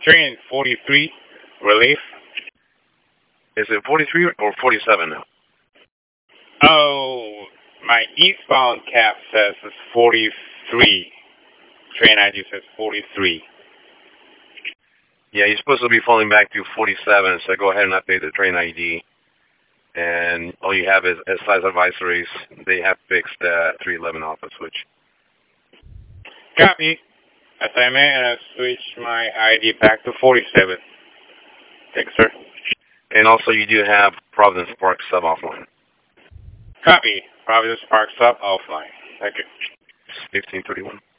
Train 43, relief. Is it 43 or 47 now? Oh, my eastbound cap says it's 43. Train ID says 43. Yeah, you're supposed to be falling back to 47, so go ahead and update the train ID. And all you have is size advisories. They have fixed the 311 alpha switch. Copy. As I may switch my ID back to 47. Thanks, sir. And also you do have Providence Park sub offline. Copy. Providence Park sub offline. Thank you. 1531.